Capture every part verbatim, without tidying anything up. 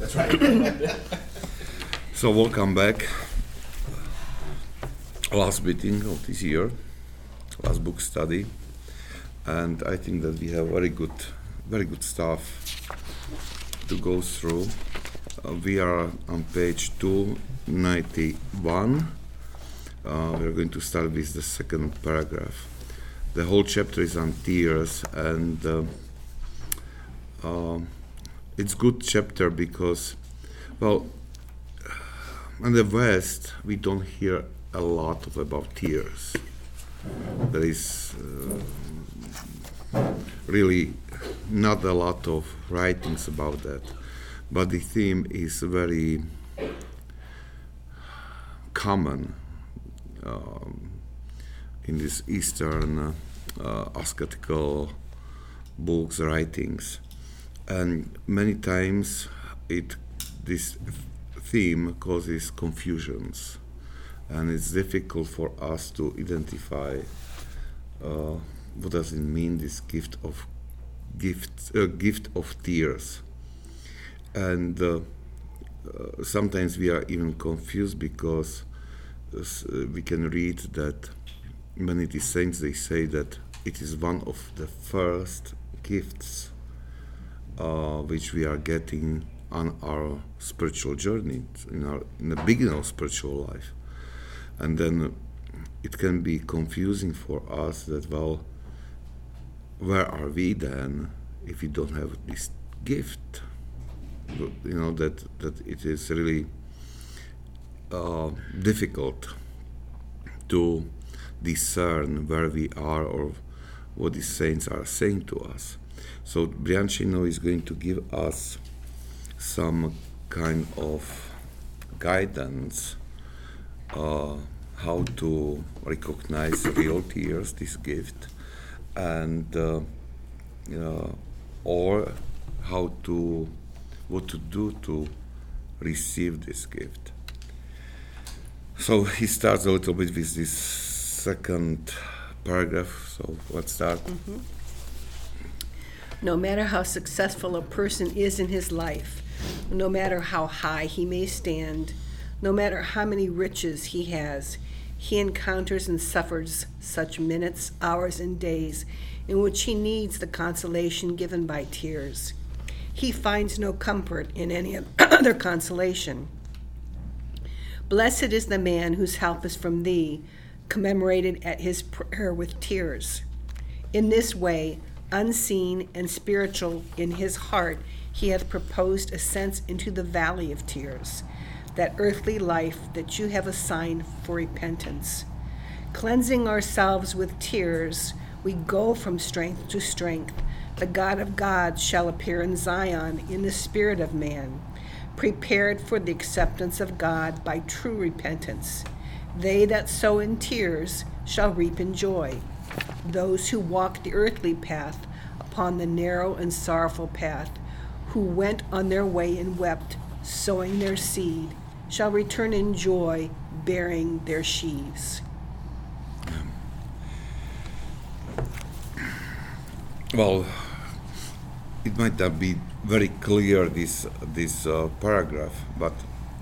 That's right. So welcome back. Last meeting of this year, last book study, and I think that we have very good, very good stuff to go through. Uh, we are on page two ninety-one. Uh, we are going to start with the second paragraph. The whole chapter is on tears, and uh, uh, it's good chapter because, well, in the West we don't hear a lot of about tears. There is uh, really not a lot of writings about that, but the theme is very common um, in these Eastern uh, uh, ascetical books, writings, and many times it this theme causes confusions, and it's difficult for us to identify uh, what does it mean, this gift of gift uh, gift of tears, and uh, uh, sometimes we are even confused because uh, we can read that many of the saints, they say that it is one of the first gifts uh, which we are getting on our spiritual journey, in our in the beginning of spiritual life. And then it can be confusing for us that, well, where are we then if we don't have this gift? You know, that, that it is really uh, difficult to discern where we are or what the saints are saying to us. So Briancino is going to give us some kind of guidance uh, how to recognize real tears, this gift, and uh, uh, or how to what to do to receive this gift. So he starts a little bit with this second paragraph. So let's start. Mm-hmm. No matter how successful a person is in his life, no matter how high he may stand, no matter how many riches he has, he encounters and suffers such minutes, hours, and days in which he needs the consolation given by tears. He finds no comfort in any other consolation. Blessed is the man whose help is from thee, commemorated at his prayer with tears. In this way, unseen and spiritual in his heart, he hath proposed ascents into the valley of tears, that earthly life that you have assigned for repentance. Cleansing ourselves with tears, we go from strength to strength. The God of gods shall appear in Zion in the spirit of man, prepared for the acceptance of God by true repentance. They that sow in tears shall reap in joy. Those who walk the earthly path upon the narrow and sorrowful path, who went on their way and wept, sowing their seed, shall return in joy, bearing their sheaves. Well, it might not be very clear, this this uh, paragraph, but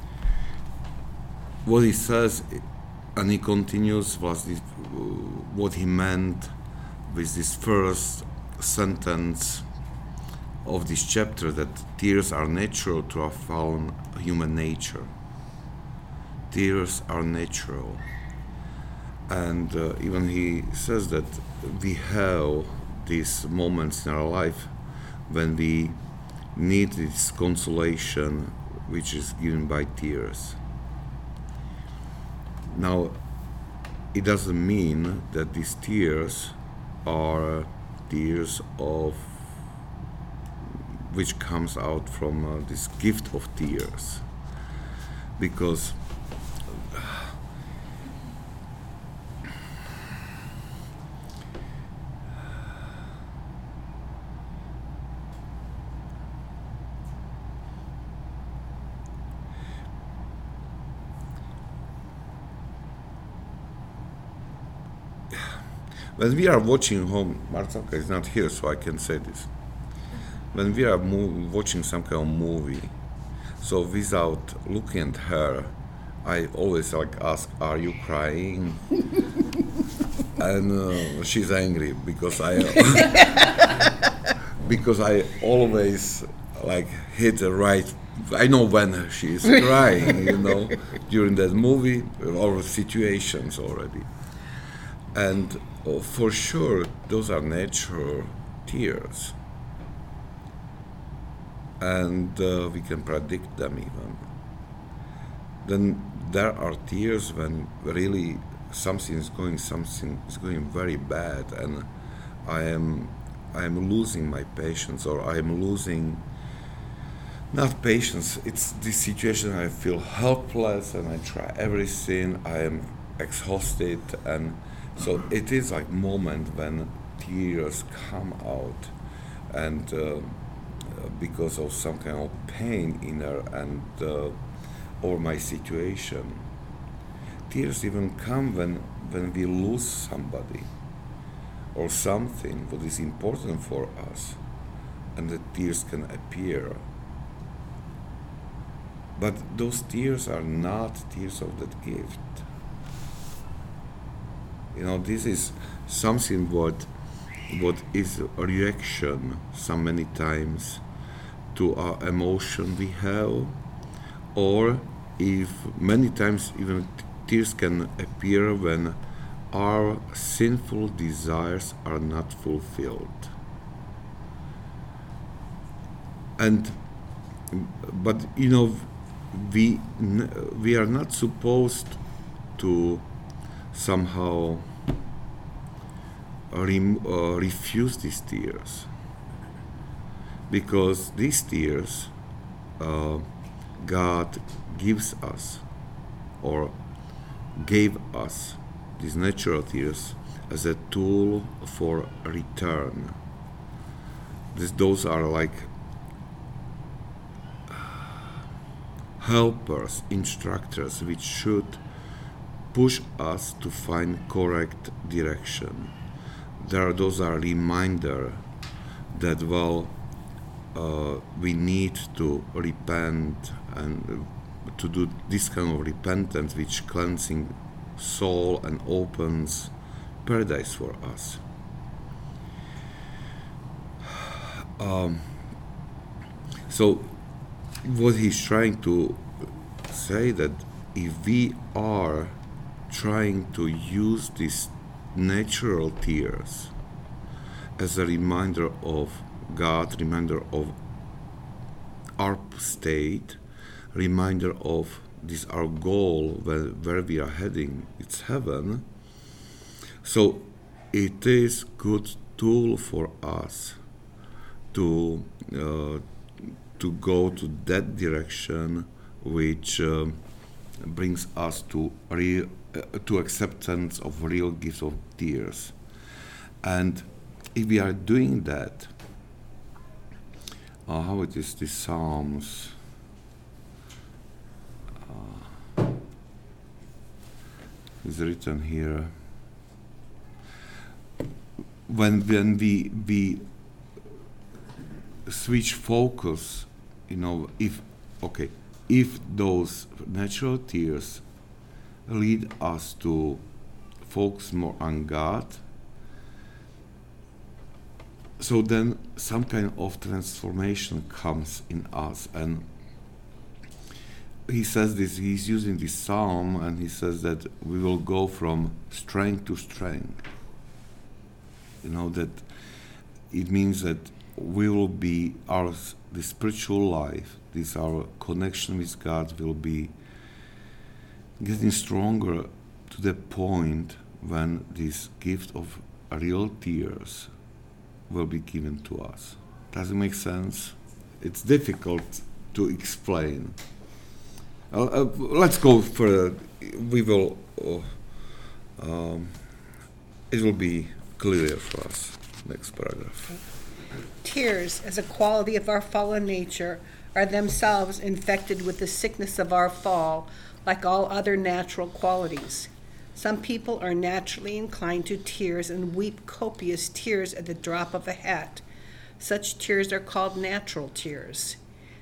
what he says, and he continues, was this, uh, what he meant with this first sentence of this chapter, that tears are natural to our fallen human nature. Tears are natural. And uh, even he says that we have these moments in our life when we need this consolation which is given by tears. Now, it doesn't mean that these tears are tears of which comes out from uh, this gift of tears, because when we are watching home, Marcelka is not here, so I can say this. When we are mov- watching some kind of movie, So without looking at her, I always like ask, "Are you crying?" And uh, she's angry because I because I always like hit the right. I know when she is crying, you know, during that movie or situations already. And uh, for sure, those are natural tears. And uh, we can predict them even. Then there are tears when really something is going, something is going very bad, and I am, I am losing my patience, or I am losing. Not patience, it's this situation I feel helpless and I try everything, I am exhausted, and so it is like moment when tears come out, and uh, because of some kind of pain in her and uh, or my situation. Tears even come when, when we lose somebody or something what is important for us, and the tears can appear. But those tears are not tears of that gift. You know, this is something what what is a reaction so many times to our emotion we have, or if many times even t- tears can appear when our sinful desires are not fulfilled. And but you know, we we are not supposed to somehow rem- uh, refuse these tears, because these tears uh, God gives us or gave us these natural tears as a tool for return. This, those are like helpers, instructors, which should push us to find correct direction. There, those are reminder that well, uh, we need to repent and uh, to do this kind of repentance, which cleansing soul and opens paradise for us. Um, so what he's trying to say that if we are trying to use these natural tears as a reminder of God, reminder of our state, reminder of this our goal, where, where we are heading, it's heaven. So it is good tool for us to uh, to go to that direction, which uh, brings us to real uh, to acceptance of real gifts of tears. And if we are doing that, uh, how it is the Psalms? Uh, is written here. When when we we switch focus, you know, if okay, if those natural tears lead us to focus more on God, so then some kind of transformation comes in us. And he says this, he's using this psalm, and he says that we will go from strength to strength. You know, that it means that we will be, our the spiritual life, this our connection with God will be getting stronger to the point when this gift of real tears will be given to us. Does it make sense? It's difficult to explain. Uh, uh, let's go further. We will. Uh, um, it will be clearer for us. Next paragraph. Tears, as a quality of our fallen nature, are themselves infected with the sickness of our fall, like all other natural qualities. Some people are naturally inclined to tears and weep copious tears at the drop of a hat. Such tears are called natural tears.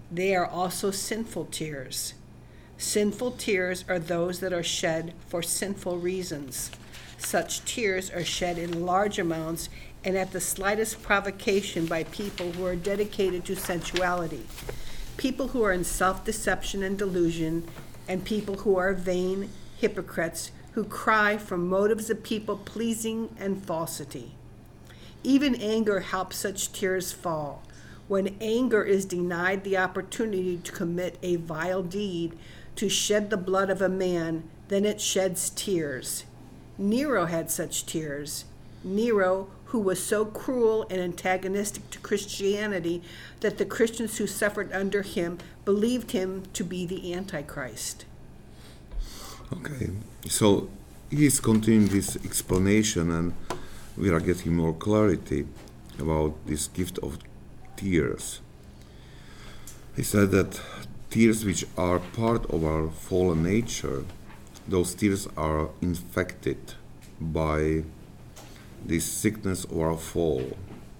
they are also sinful tears. Sinful tears are those that are shed for sinful reasons. Such tears are shed in large amounts and at the slightest provocation by people who are dedicated to sensuality, people who are in self-deception and delusion, and people who are vain hypocrites who cry from motives of people-pleasing and falsity. Even anger helps such tears fall. When anger is denied the opportunity to commit a vile deed, to shed the blood of a man, then it sheds tears. Nero had such tears. Nero, who was so cruel and antagonistic to Christianity that the Christians who suffered under him believed him to be the Antichrist. Okay, so he's continuing this explanation, and we are getting more clarity about this gift of tears. He said that tears which are part of our fallen nature, those tears are infected by this sickness of our fall.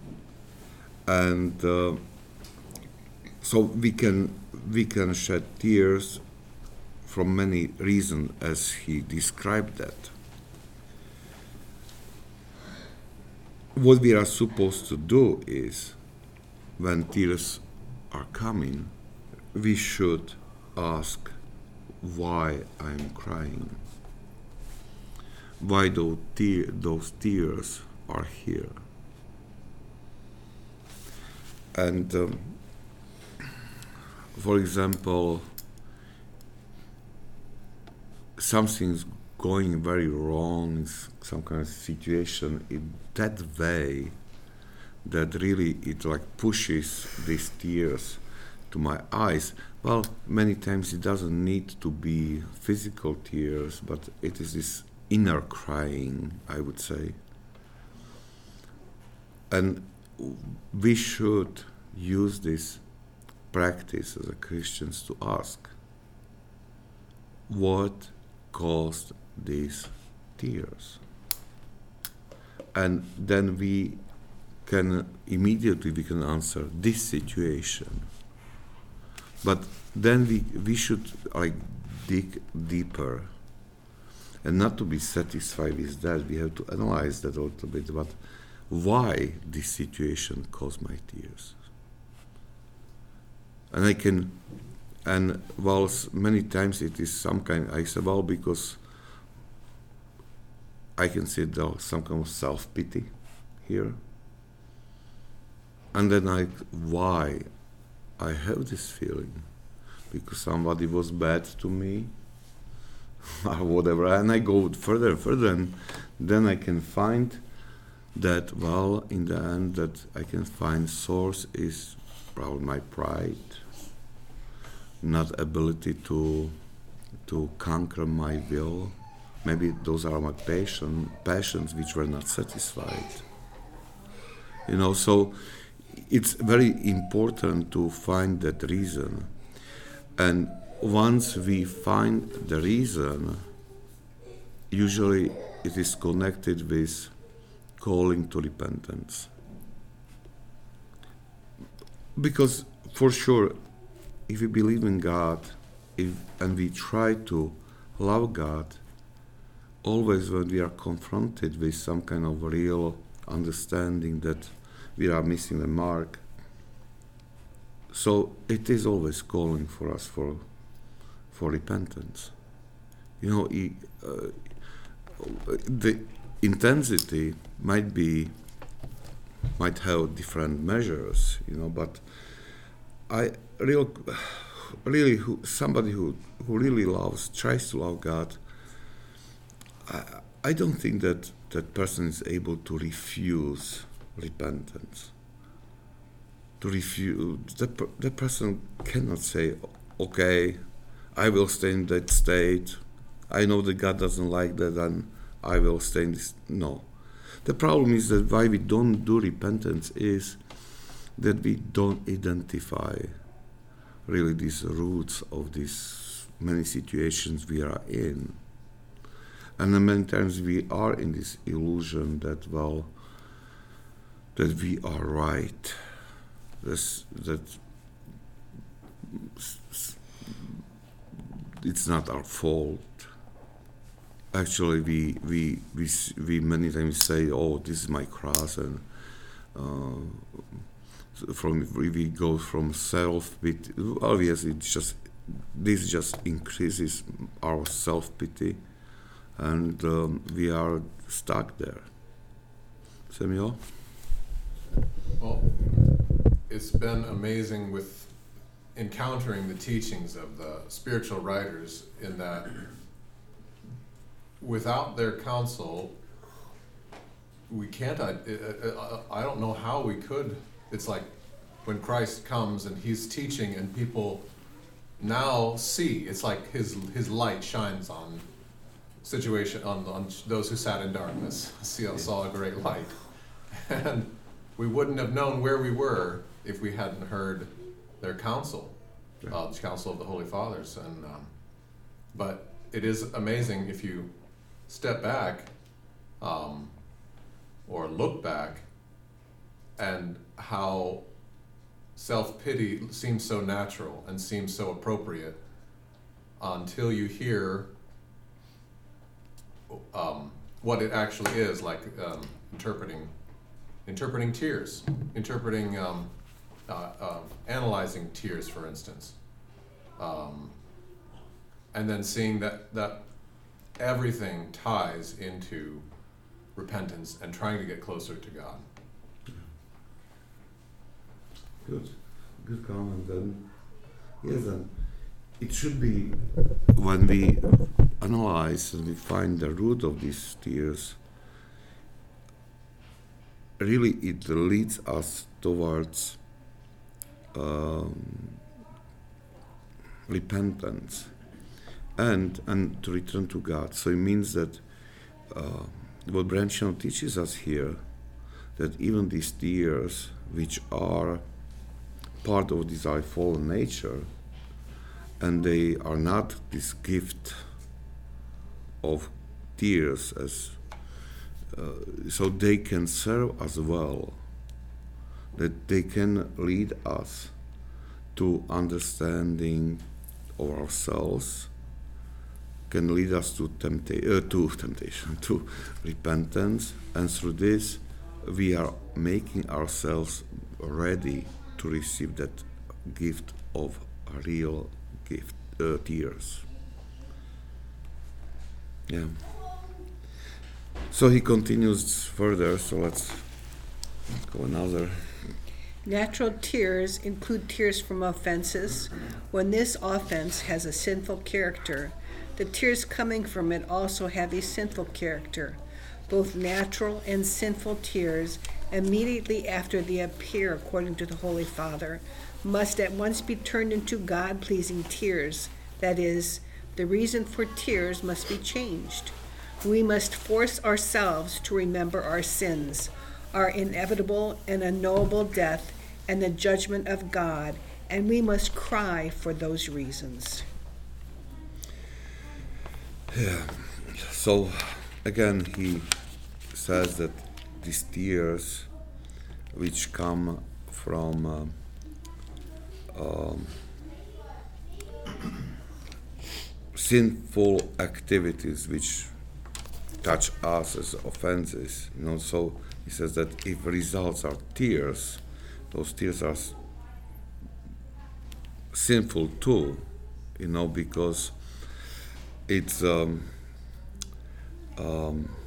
And uh, so we can we can shed tears from many reasons, as he described that. What we are supposed to do is, when tears are coming, we should ask why I'm crying, why those, te- those tears are here. And um, for example, something's going very wrong, some kind of situation in that way that really it like pushes these tears to my eyes. Well, many times it doesn't need to be physical tears, but it is this inner crying, I would say. And we should use this practice as a Christians to ask, what caused these tears? And then we can immediately we can answer this situation. But then we we should like dig deeper, and not to be satisfied with that. We have to analyze that a little bit about why this situation caused my tears. And I can, and whilst many times it is some kind, I say, well, because I can see there some kind of self-pity here. And then I, why I have this feeling? Because somebody was bad to me, or whatever. And I go further and further, and then I can find that, well, in the end, that I can find source is probably my pride, not ability to to conquer my will. Maybe those are my passion, passions which were not satisfied. You know, so it's very important to find that reason. And once we find the reason, usually it is connected with calling to repentance. Because for sure, if we believe in God, if, and we try to love God, always when we are confronted with some kind of real understanding that we are missing the mark, so it is always calling for us for for repentance. You know, he, uh, the intensity might be might have different measures, you know, but I real really who somebody who who really loves tries to love God, I, I don't think that that person is able to refuse repentance. To refuse, the the person cannot say, okay, I will stay in that state. I know that God doesn't like that, and I will stay in this. No. The problem is that why we don't do repentance is that we don't identify really these roots of these many situations we are in. And then many times we are in this illusion that, well, that we are right. This, that it's not our fault. Actually, we we we s- we many times say, "Oh, this is my cross," and uh, so from we we go from self pity. Obviously, it's just this just increases our self pity, and um, we are stuck there. Samuel? Well, it's been amazing with encountering the teachings of the spiritual writers, in that without their counsel, we can't, I, I, I don't know how we could. It's like when Christ comes and he's teaching and people now see, it's like his his light shines on situation, on, on those who sat in darkness, see, saw a great light. And we wouldn't have known where we were if we hadn't heard their counsel, uh, the counsel of the Holy Fathers. And um, but it is amazing if you step back um, or look back, and how self-pity seems so natural and seems so appropriate until you hear um, what it actually is, like um, interpreting interpreting tears, interpreting um, uh, uh, analyzing tears, for instance, um, and then seeing that that everything ties into repentance and trying to get closer to God. Good, good comment. Then, yes, and it should be when we analyze and we find the root of these tears. Really, it leads us towards um, repentance and and to return to God. So it means that uh, what Branchino teaches us here, that even these tears, which are part of this our fallen nature, and they are not this gift of tears, as uh, so they can serve as well, that they can lead us to understanding of ourselves, can lead us to tempta- uh, to temptation, to repentance, and through this we are making ourselves ready to receive that gift of real gift, uh, tears. Yeah. So he continues further, so let's go another. Natural tears include tears from offenses. When this offense has a sinful character, the tears coming from it also have a sinful character. Both natural and sinful tears, immediately after they appear according to the Holy Father, must at once be turned into God-pleasing tears. That is, the reason for tears must be changed. We must force ourselves to remember our sins, our inevitable and unknowable death, and the judgment of God, and we must cry for those reasons. Yeah. So again, he says that these tears, which come from uh, um, sinful activities, which touch us as offenses, you know. So he says that if results are tears, those tears are s- sinful too, you know, because it's um, um,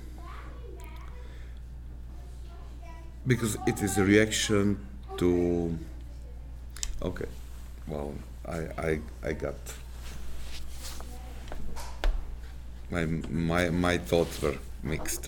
because it is a reaction to. Okay, well, I I I got. My, my my thoughts were mixed.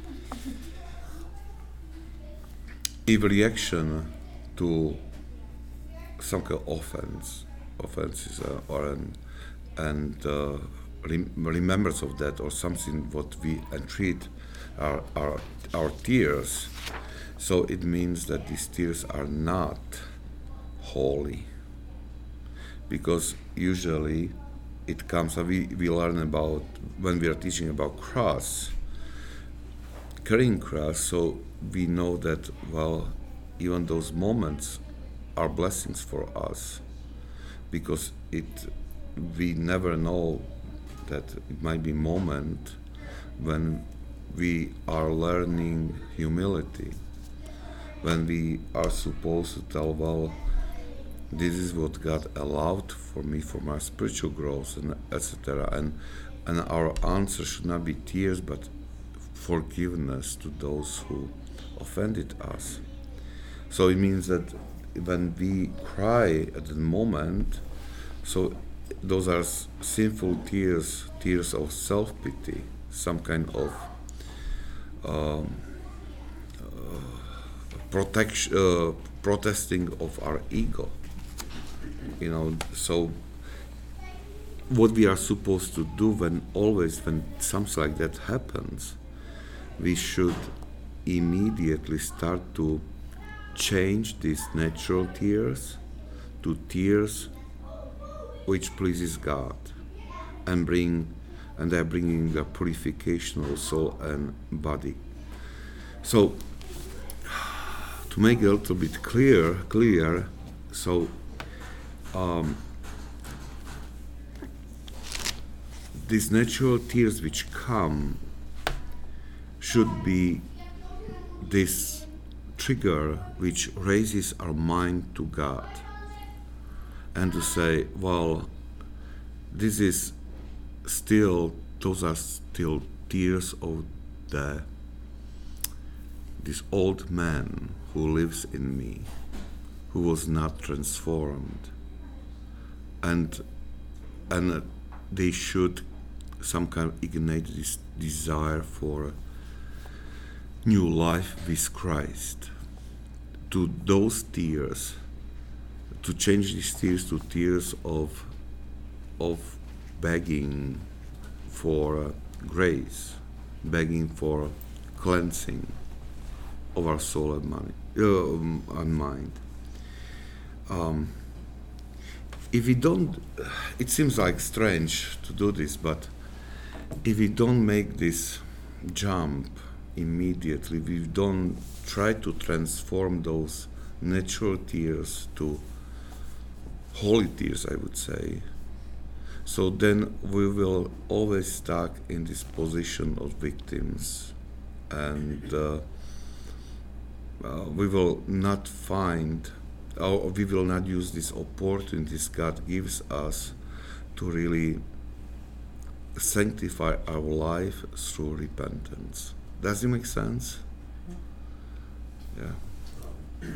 If reaction to some kind of offense, offense is uh, or an and uh, rem- remembrance of that, or something what we entreat our our our tears. So it means that these tears are not holy, because usually it comes, uh, we, we learn about, when we are teaching about cross, carrying cross, so we know that, well, even those moments are blessings for us, because it we never know that it might be moment when we are learning humility, when we are supposed to tell, well, this is what God allowed for me for my spiritual growth, and et cetera. And and our answer should not be tears, but forgiveness to those who offended us. So it means that when we cry at the moment, so those are s- sinful tears, tears of self-pity, some kind of um, uh, protection, uh, protesting of our ego. You know, so what we are supposed to do when always when something like that happens, we should immediately start to change these natural tears to tears which pleases God, and bring and they're bringing the purification of soul and body. So to make it a little bit clear, clear, so um, these natural tears which come should be this trigger which raises our mind to God, and to say, well, this is still, those are still tears of the this old man who lives in me, who was not transformed, and and uh, they should some kind of ignite this desire for new life with Christ. To those tears, to change these tears to tears of of begging for uh, grace, begging for cleansing of our soul and mind. Uh, um, and mind. Um, if we don't, it seems like strange to do this, but if we don't make this jump immediately, we don't try to transform those natural tears to holy tears, I would say, so then we will always stuck in this position of victims, and uh, uh, we will not find, or we will not use these opportunities God gives us to really sanctify our life through repentance. Does it make sense? Yeah.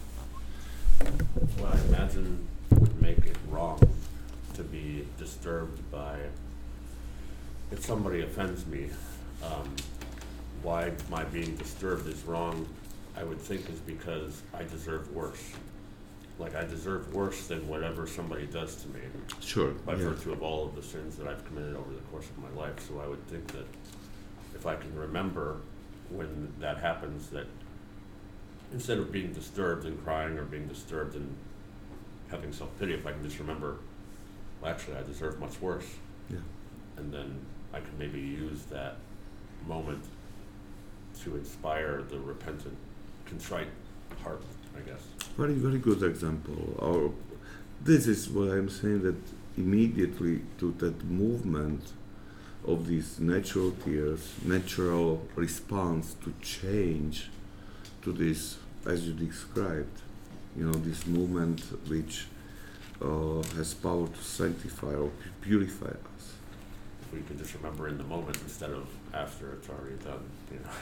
Well, I imagine would make it wrong to be disturbed by, if somebody offends me, um, why my being disturbed is wrong, I would think is because I deserve worse. Like I deserve worse than whatever somebody does to me, Sure. by yeah. virtue of all of the sins that I've committed over the course of my life. So I would think that if I can remember when that happens, that instead of being disturbed and crying or being disturbed and having self-pity, if I can just remember, well, actually, I deserve much worse. Yeah. And then I can maybe use that moment to inspire the repentant, contrite heart, I guess. Very, very good example. Or this is what I'm saying, that immediately to that movement of these natural tears, natural response to change to this, as you described, you know, this movement which uh, has power to sanctify or pu- purify us. If we could just remember in the moment instead of after it's already done, you know.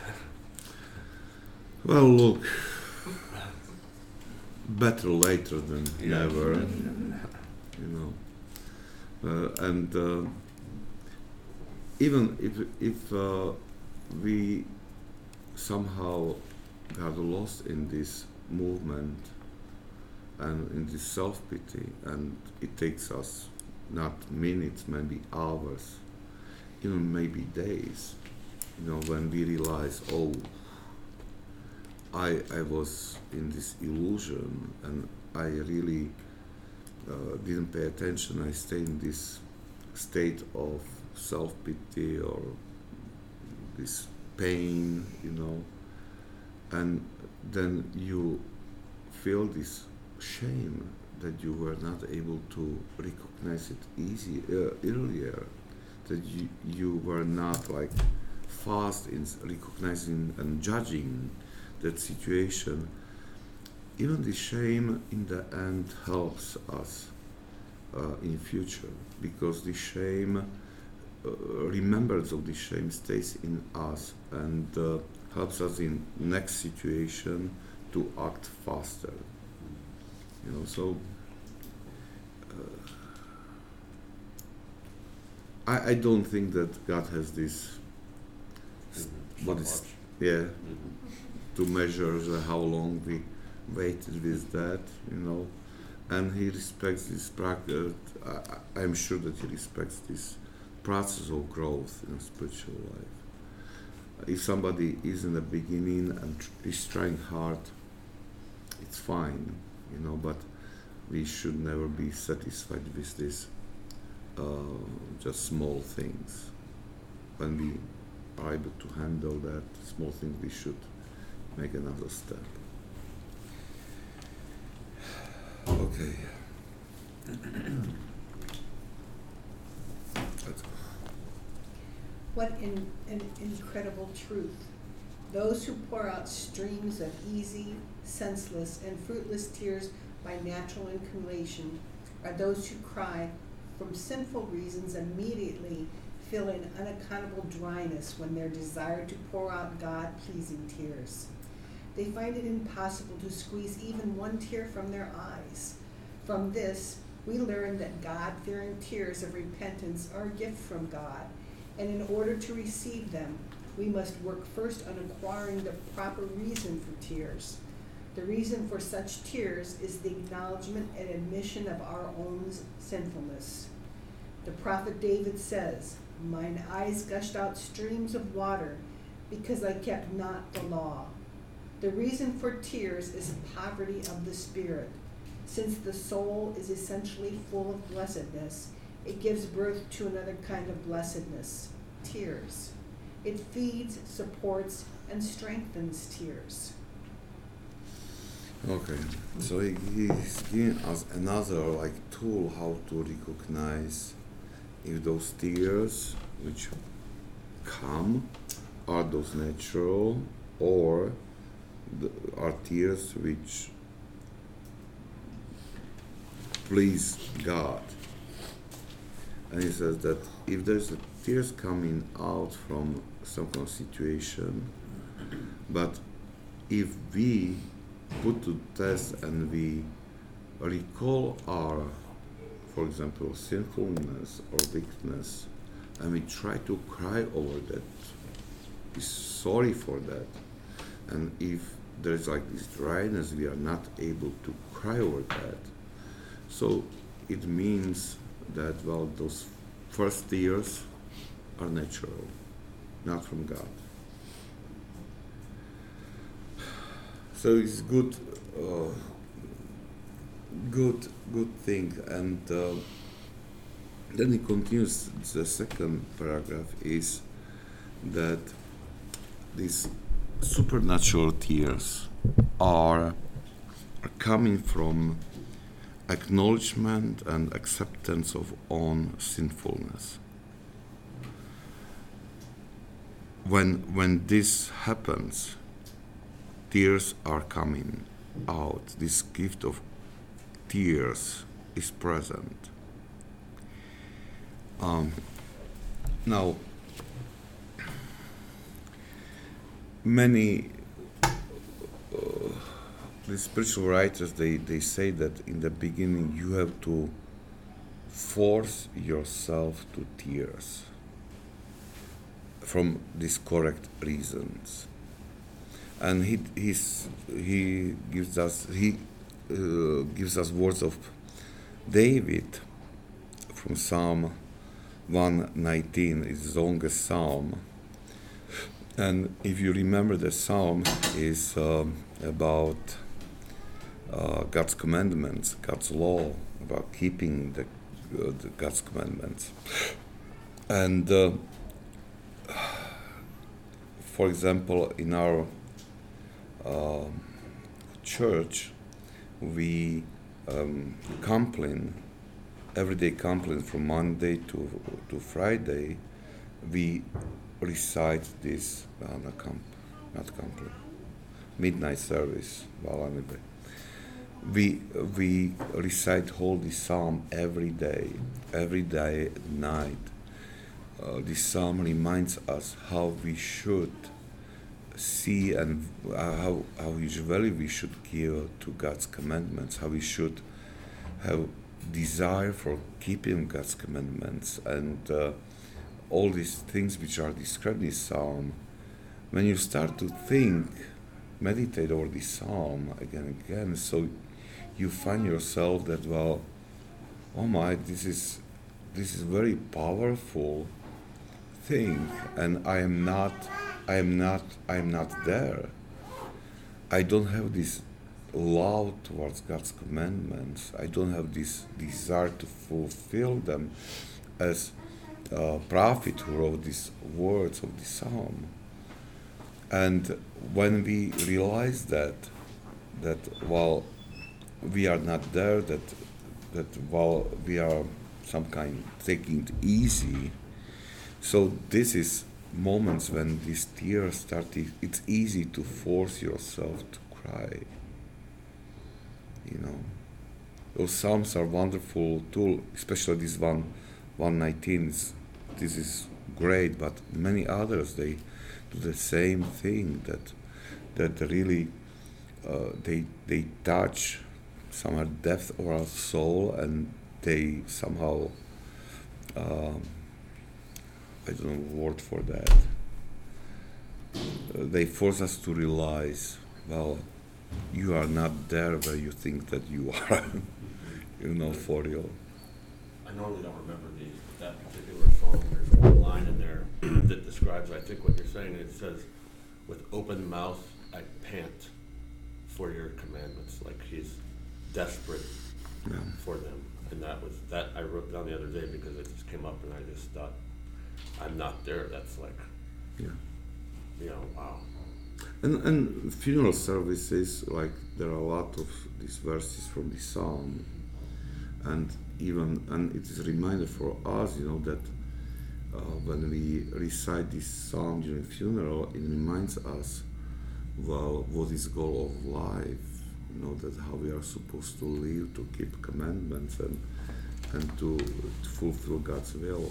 Well, look, better later than Yeah. never, you know. Uh, and uh, even if if uh, we somehow got lost in this movement and in this self-pity, and it takes us not minutes, maybe hours, even maybe days, you know, when we realize, oh, I, I was in this illusion and I really uh, didn't pay attention. I stayed in this state of self-pity or this pain, you know, and then you feel this shame that you were not able to recognize it easy uh, earlier, that you, you were not like fast in recognizing and judging that situation. Even the shame in the end helps us uh, in future, because the shame, uh, remembrance of the shame stays in us and uh, helps us in next situation to act faster. You know, so uh, I, I don't think that God has this, Mm-hmm. what is, yeah, Mm-hmm. to measure the, how long we waited with that, you know, and He respects this practice. I, I'm sure that He respects this process of growth in a spiritual life. If somebody is in the beginning and tr- is trying hard, it's fine, you know, but we should never be satisfied with this uh, just small things. When we are able to handle that small thing, we should make another step. Okay. Let's go. What in, an incredible truth. Those who pour out streams of easy, senseless, and fruitless tears by natural inclination are those who cry from sinful reasons immediately, feel an unaccountable dryness when they're desired to pour out God-pleasing tears. They find it impossible to squeeze even one tear from their eyes. From this, we learn that God-fearing tears of repentance are a gift from God, and in order to receive them, we must work first on acquiring the proper reason for tears. The reason for such tears is the acknowledgement and admission of our own sinfulness. The prophet David says, "Mine eyes gushed out streams of water because I kept not the law." The reason for tears is poverty of the spirit. Since the soul is essentially full of blessedness, it gives birth to another kind of blessedness, tears. It feeds, supports, and strengthens tears. Okay, so he, he's giving us another like tool how to recognize if those tears which come are those natural or the, are tears which please God. And he says that if there's a tears coming out from some kind of situation, but if we put to test and we recall our, for example, sinfulness or weakness, and we try to cry over that, be sorry for that, and if there's like this dryness, we are not able to cry over that, so it means that, well, those first tears are natural, not from God. So it's good, uh, good, good thing. And uh, then he continues. The second paragraph is that these supernatural tears are, are coming from acknowledgement and acceptance of own sinfulness. When when this happens, tears are coming out. This gift of tears is present. Um, now, many uh, the spiritual writers, they, they say that in the beginning you have to force yourself to tears from these correct reasons. And he he's, he gives us he uh, gives us words of David from Psalm one nineteen. It's the longest psalm, and if you remember, the psalm is um, about uh, God's commandments, God's law, about keeping the, uh, the God's commandments, and uh, for example, in our Uh, church, we um, Compline, everyday Compline from Monday to to Friday, we recite this, well, not comp, not Compline, midnight service, well, anyway. We we recite Holy Psalm every day, every day at night. Uh, this psalm reminds us how we should see and uh, how how usually we should give to God's commandments, how we should have desire for keeping God's commandments, and uh, all these things which are described in this psalm. When you start to think, meditate over this psalm again and again, so you find yourself that, well, oh my, this is this is very powerful thing, and I am not, I am not, I am not there. I don't have this love towards God's commandments. I don't have this desire to fulfill them, as a prophet who wrote these words of the psalm. And when we realize that, that while we are not there, that that while we are some kind taking it easy, so this is moments when these tears start. It's easy to force yourself to cry. You know, those psalms are wonderful tool, especially this one, one nineteen. This is great, but many others, they do the same thing. That that really uh, they they touch somehow depth of our soul, and they somehow. Um, I don't know the word for that. Uh, they force us to realize, well, you are not there where you think that you are, you know, for real. I normally don't remember the, that particular song. There's one line in there that describes, I think, what you're saying. It says, with open mouth I pant for your commandments. Like he's desperate Yeah. for them. And that was, that I wrote down the other day because it just came up and I just thought, I'm not there. That's like, Yeah. you know, wow. And and funeral services, like there are a lot of these verses from the psalm, and even and it is a reminder for us, you know, that uh, when we recite this psalm during funeral, it reminds us, well, what is the goal of life? You know, that how we are supposed to live, to keep commandments, and and to, to fulfill God's will.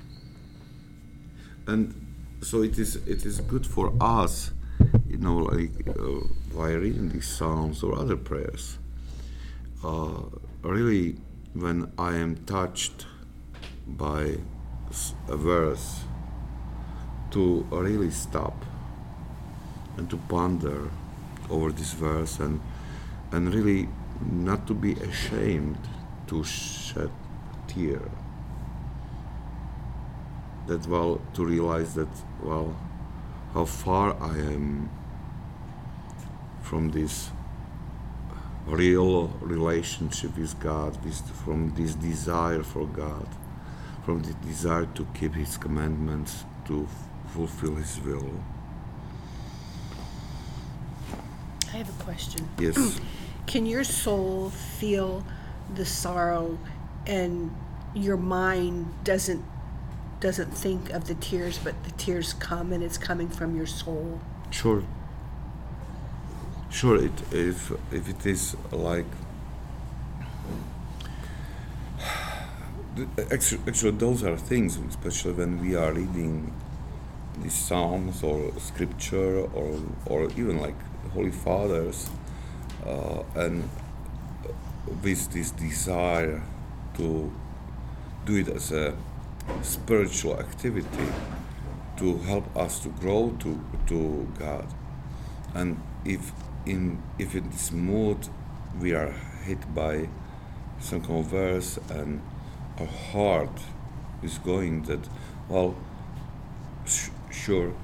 And so it is it is good for us, you know, like uh, by reading these psalms or other prayers. Uh, really, when I am touched by a verse, to really stop and to ponder over this verse, and and really not to be ashamed to shed tear. That, well, to realize that, well, how far I am from this real relationship with God, with, from this desire for God, from the desire to keep His commandments, to f- fulfill His will. I have a question. Yes. Can your soul feel the sorrow and your mind doesn't doesn't think of the tears, but the tears come and it's coming from your soul? Sure. Sure, it, if if it is like actually, actually those are things, especially when we are reading the Psalms or Scripture or or even like Holy Fathers, uh, and with this desire to do it as a spiritual activity to help us to grow to to God. And if in if in this mood we are hit by some kind of verse and our heart is going that, well, sh- sure,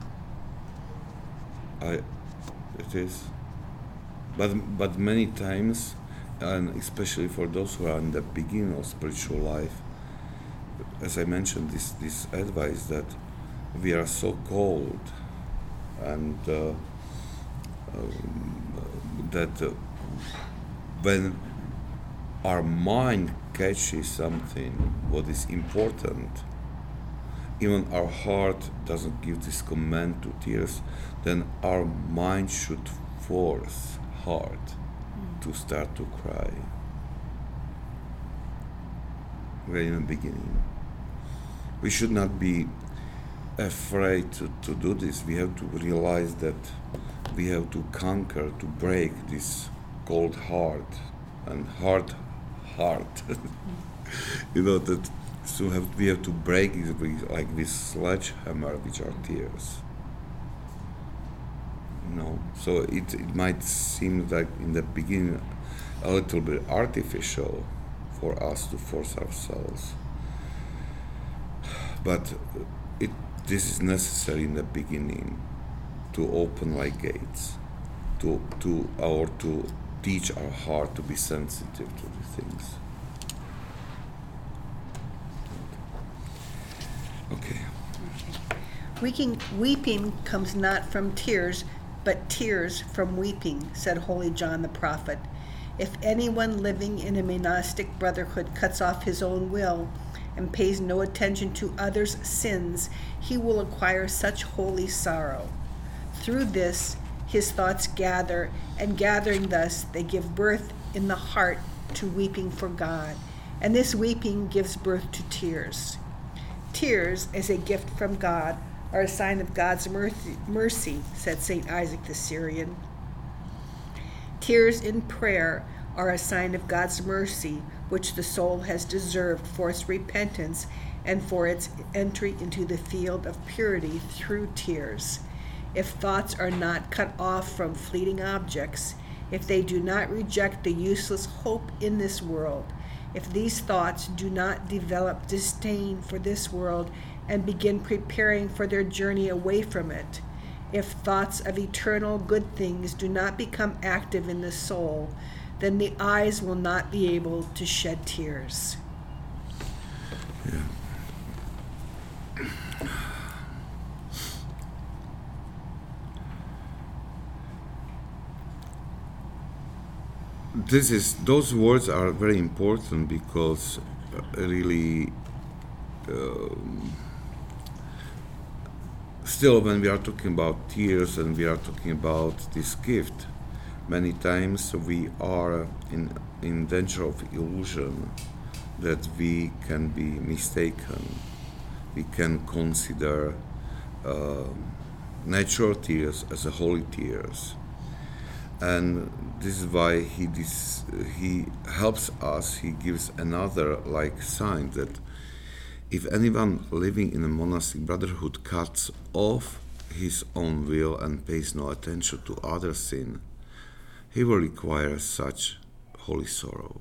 I it is, but but many times, and especially for those who are in the beginning of spiritual life, as I mentioned, this this advice that we are so cold, and uh, um, that uh, when our mind catches something what is important, even our heart doesn't give this command to tears, then our mind should force heart mm. to start to cry. Right in the beginning. We should not be afraid to, to do this. We have to realize that we have to conquer, to break this cold heart and hard heart. You know, that so have, we have to break it with, like this sledgehammer, which are tears. You know, so it, it might seem like in the beginning a little bit artificial for us to force ourselves. But it this is necessary in the beginning to open like gates, to to or to teach our heart to be sensitive to the things. Okay. Weeping, weeping comes not from tears, but tears from weeping, said Holy John the Prophet. If anyone living in a monastic brotherhood cuts off his own will and pays no attention to others' sins, he will acquire such holy sorrow. Through this, his thoughts gather, and gathering thus, they give birth in the heart to weeping for God, and this weeping gives birth to tears. Tears, as a gift from God, are a sign of God's mercy, mercy, said Saint Isaac the Syrian. Tears in prayer are a sign of God's mercy, which the soul has deserved for its repentance and for its entry into the field of purity through tears. If thoughts are not cut off from fleeting objects, if they do not reject the useless hope in this world, if these thoughts do not develop disdain for this world and begin preparing for their journey away from it, if thoughts of eternal good things do not become active in the soul, then the eyes will not be able to shed tears. Yeah. This is those words are very important because uh, really um, still when we are talking about tears and we are talking about this gift, many times we are in in danger of illusion that we can be mistaken. We can consider uh, natural tears as a holy tears. And this is why he this, he helps us, he gives another like sign that if anyone living in a monastic brotherhood cuts off his own will and pays no attention to other sin, he will require such holy sorrow.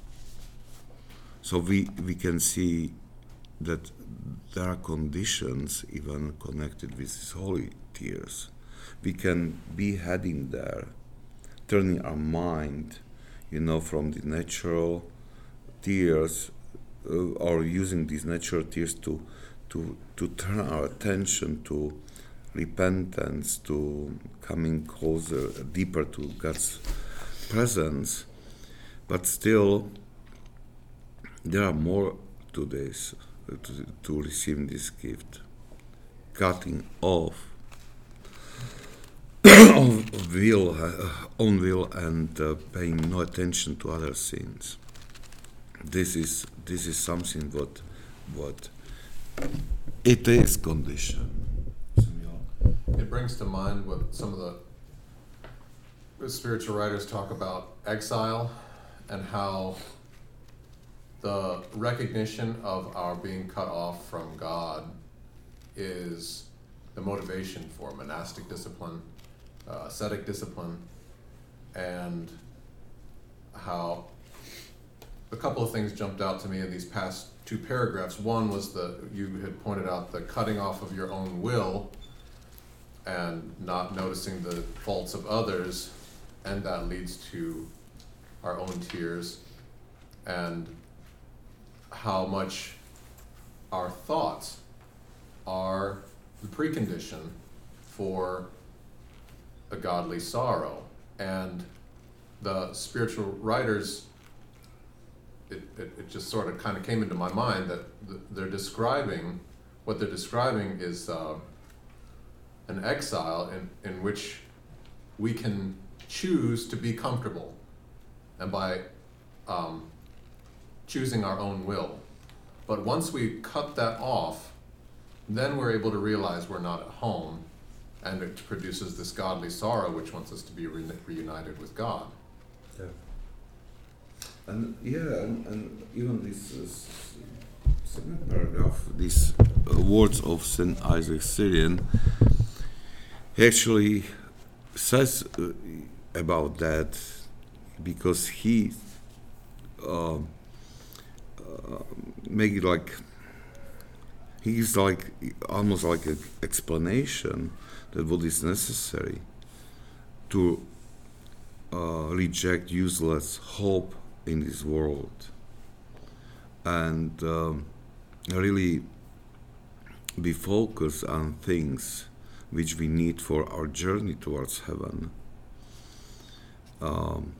So we, we can see that there are conditions even connected with these holy tears. We can be heading there, turning our mind, you know, from the natural tears, uh, or using these natural tears to, to, to turn our attention to repentance, to coming closer, deeper to God's presence. But still, there are more to this, uh, to, to receive this gift. Cutting off of will, uh, own will, and uh, paying no attention to other sins. This is this is something what what it is condition. It brings to mind what some of the, the spiritual writers talk about exile and how the recognition of our being cut off from God is the motivation for monastic discipline, uh, ascetic discipline, and how a couple of things jumped out to me in these past two paragraphs. One was the, you had pointed out the cutting off of your own will and not noticing the faults of others, and that leads to our own tears, and how much our thoughts are the precondition for a godly sorrow. And the spiritual writers it, it, it just sort of kind of came into my mind that th- they're describing, what they're describing is uh, an exile in, in which we can choose to be comfortable, and by um, choosing our own will. But once we cut that off, then we're able to realize we're not at home, and it produces this godly sorrow which wants us to be re- reunited with God. Yeah. And yeah, and, and even this uh, s- second paragraph, these uh, words of Saint Isaac Syrian, actually says uh, about that, because he uh, uh, make it like, he gives like almost like an explanation that what is necessary to uh, reject useless hope in this world, and um, really be focused on things which we need for our journey towards heaven. Um,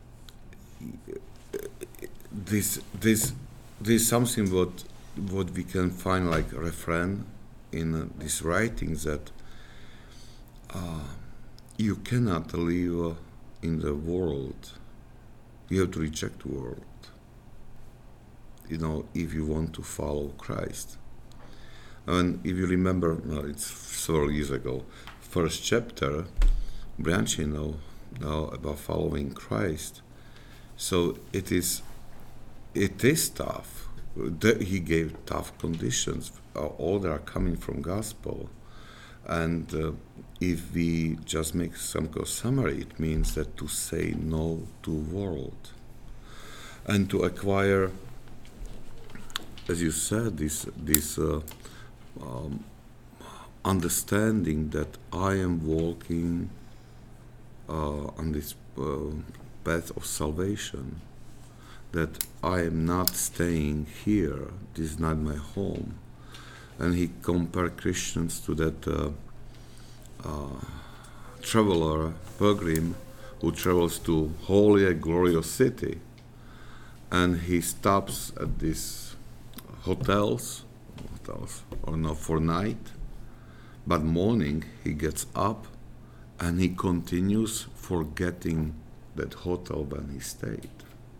this this this is something what what we can find like a refrain in uh, these writings, that uh, you cannot live uh, in the world. You have to reject the world, you know, if you want to follow Christ. And if you remember, well, it's several years ago, first chapter, branching now, now about following Christ. So it is, it is tough. He gave tough conditions. All that are coming from gospel. And uh, if we just make some kind of summary, it means that to say no to world, and to acquire, as you said, this this uh, um, understanding that I am walking uh, on this uh, path of salvation, that I am not staying here, this is not my home. And he compared Christians to that uh, uh, traveler, pilgrim, who travels to holy and glorious city, and he stops at these hotels, hotels or not for night, but morning he gets up and he continues forgetting that hotel when he stayed.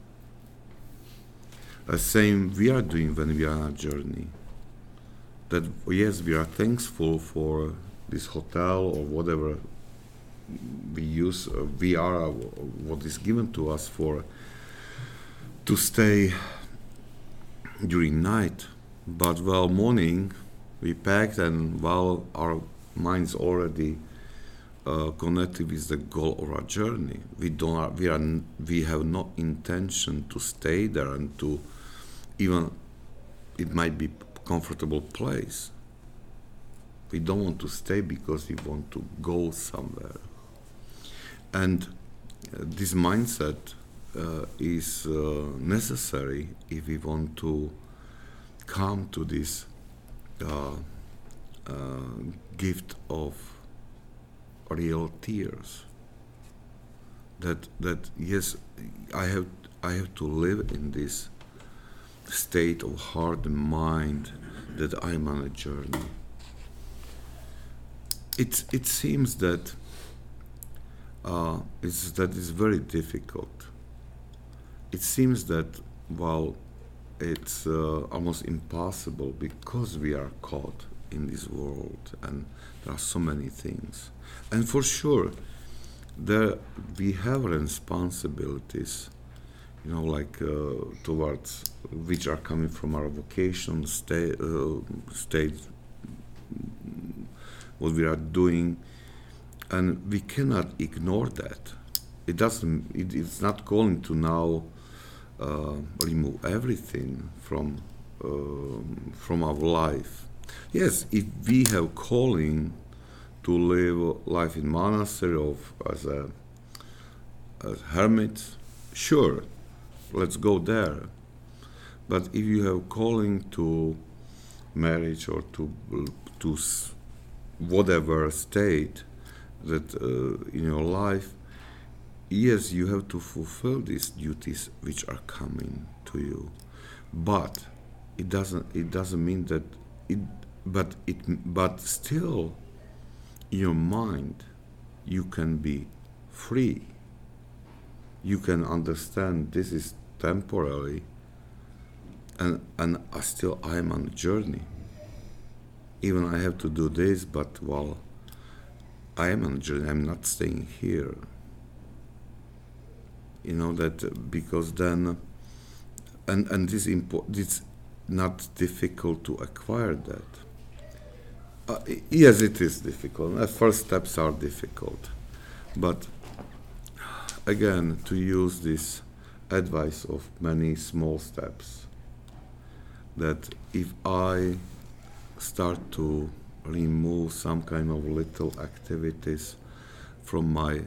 The same we are doing when we are on a journey. That yes, we are thankful for this hotel or whatever we use, uh, we are, uh, what is given to us for to stay during night. But while morning we packed, and while our minds already uh, connected with the goal of our journey, we don't, we are, we have no intention to stay there and to even, it might be comfortable place. We don't want to stay because we want to go somewhere. And uh, this mindset uh, is uh, necessary if we want to come to this uh, uh, gift of real tears. That that yes, I have I have to live in this state of heart and mind, that I'm on a journey. It it seems that uh, it's that is very difficult. It seems that while it's uh, almost impossible, because we are caught in this world and there are so many things, and for sure there we have responsibilities, you know, like uh, towards which are coming from our vocation, state, uh, state, what we are doing, and we cannot ignore that. It doesn't. It, it's not calling to now uh, remove everything from uh, from our life. Yes, if we have calling to live life in monastery or as a as hermit, sure. Let's go there. But if you have calling to marriage or to to whatever state that uh, in your life, yes, you have to fulfill these duties which are coming to you, but it doesn't it doesn't mean that it but it but still in your mind you can be free. You can understand this is temporary, and and I still I am on a journey. Even I have to do this, but well, I am on a journey. I'm not staying here. You know that uh, because then, and and this impo- it's not difficult to acquire that. Uh, yes, it is difficult. The first steps are difficult, but again, to use this advice of many small steps, that if I start to remove some kind of little activities from my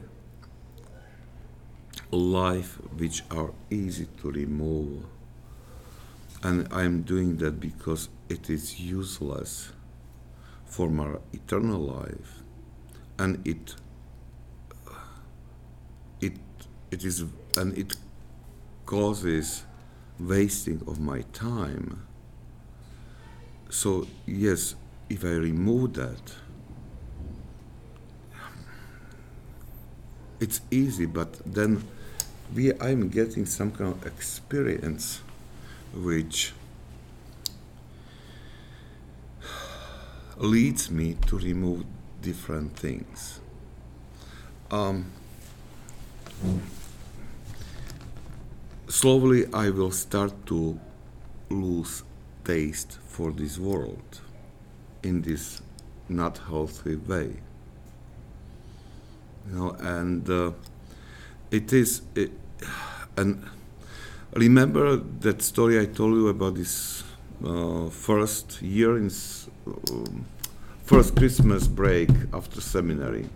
life which are easy to remove, and I'm doing that because it is useless for my eternal life, and it it it is and it causes wasting of my time. So yes, if I remove that, it's easy, but then we I'm getting some kind of experience which leads me to remove different things. Um, slowly I will start to lose taste for this world in this not healthy way. You know, and uh, it is, it, and remember that story I told you about this uh, first year in s- um, first Christmas break after seminary.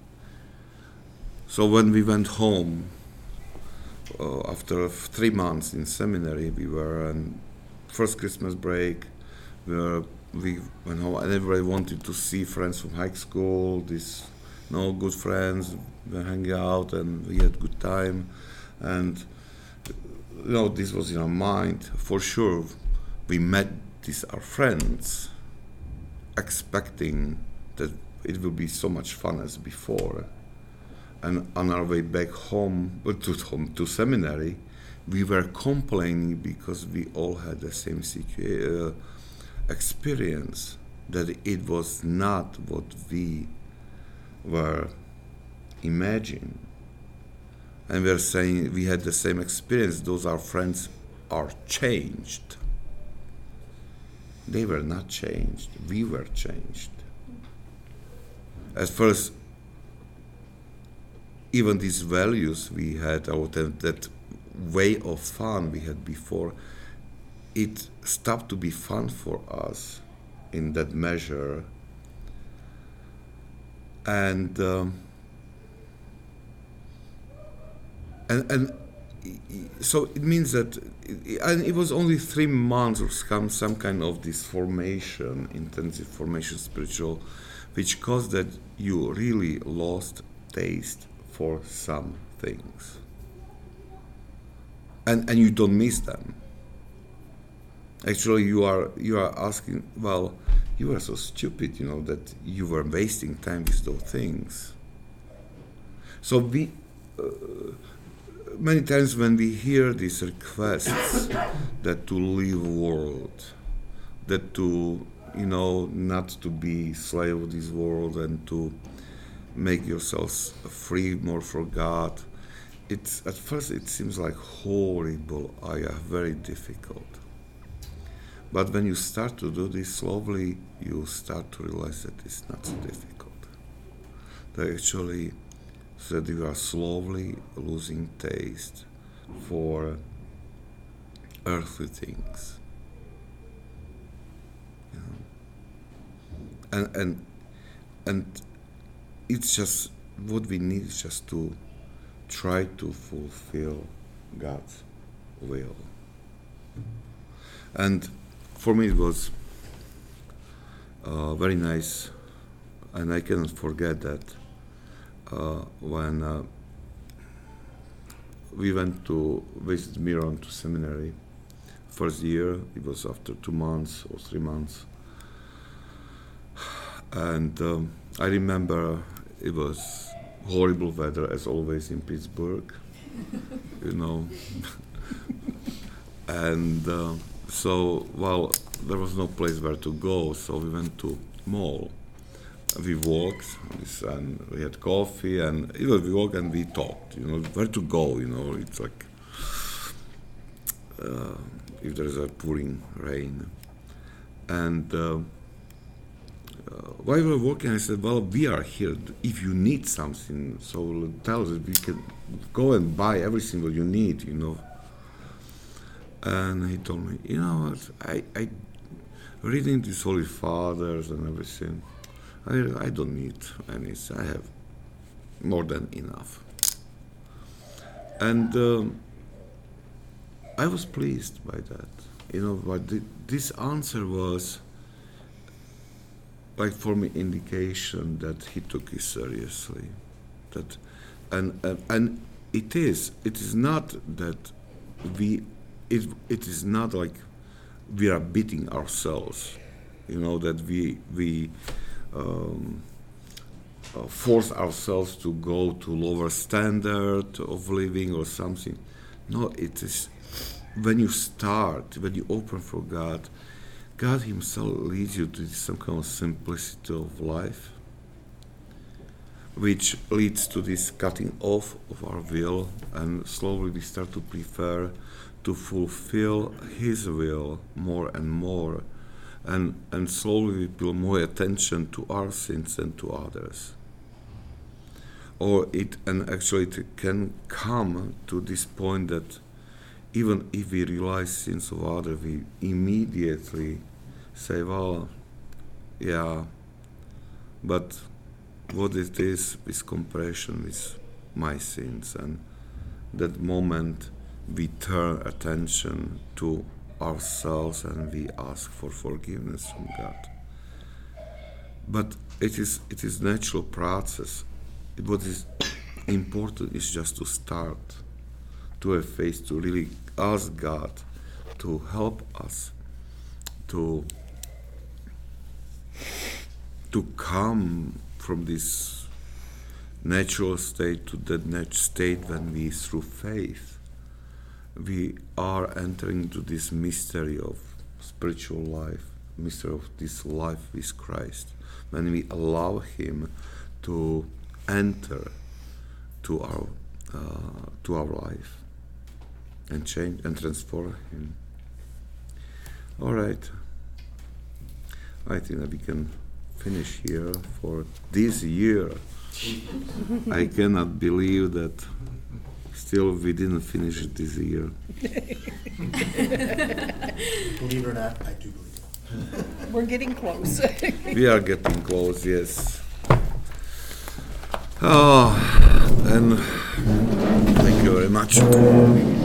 So when we went home uh, after three months in seminary, we were on first Christmas break. We were, we went home, and everybody wanted to see friends from high school. These no good friends. We were hanging out, and we had good time. And you know, this was in our mind for sure. We met these our friends, expecting that it will be so much fun as before. And on our way back home, to home to seminary, we were complaining because we all had the same situa- uh, experience, that it was not what we were imagining. And we are saying we had the same experience. Those our friends are changed. They were not changed. We were changed. At first, even these values we had, or that, that way of fun we had before, it stopped to be fun for us in that measure. And um, and and so it means that, and it was only three months or some some kind of this formation, intensive formation, spiritual, which caused that you really lost taste for some things, and and you don't miss them. Actually, you are you are asking, well, you are so stupid, you know, that you were wasting time with those things. So we uh, many times when we hear these requests that to leave world, that to, you know, not to be slave of this world and to make yourselves free more for God, it's at first it seems like horrible, oh yeah, very difficult. But when you start to do this slowly, you start to realize that it's not so difficult. That actually, so that you are slowly losing taste for earthly things. You know? And and and it's just what we need is just to try to fulfill God's will. And for me it was uh, very nice, and I cannot forget that uh, when uh, we went to visit Miron to seminary, first year. It was after two months or three months. And um, I remember it was horrible weather, as always, in Pittsburgh, you know. And uh, so, well, there was no place where to go, so we went to mall. We walked, and we had coffee, and you know, we walked and we talked, you know, where to go, you know. It's like uh, if there is a pouring rain. And uh, uh, while we were walking, I said, well, we are here. If you need something, so tell us, we can go and buy everything that you need, you know. And he told me, you know what, I, I reading these Holy Fathers and everything, I, I don't need anything. I have more than enough. And um, I was pleased by that. You know, but the, this answer was, like, for me, indication that he took it seriously. That, and and, and it is. It is not that we. It it is not like we are beating ourselves. You know, that we we. Um, uh, force ourselves to go to lower standard of living or something. No, it is when you start, when you open for God, God Himself leads you to some kind of simplicity of life, which leads to this cutting off of our will, and slowly we start to prefer to fulfill His will more and more. And, and slowly we pay more attention to our sins than to others. Or it, and actually it can come to this point that even if we realize sins of others, we immediately say, well, yeah, but what is this with comparison with my sins? And that moment we turn attention to ourselves and we ask for forgiveness from God. But it is it is natural process. What is important is just to start, to have faith, to really ask God to help us to to come from this natural state to that natural state when we, through faith, we are entering into this mystery of spiritual life, mystery of this life with Christ, when we allow Him to enter to our uh, to our life and change and transform Him. All right, I think that we can finish here for this year. I cannot believe that still we didn't finish it this year. Believe it or not, I do believe it. We're getting close. We are getting close, yes. Oh, and thank you very much.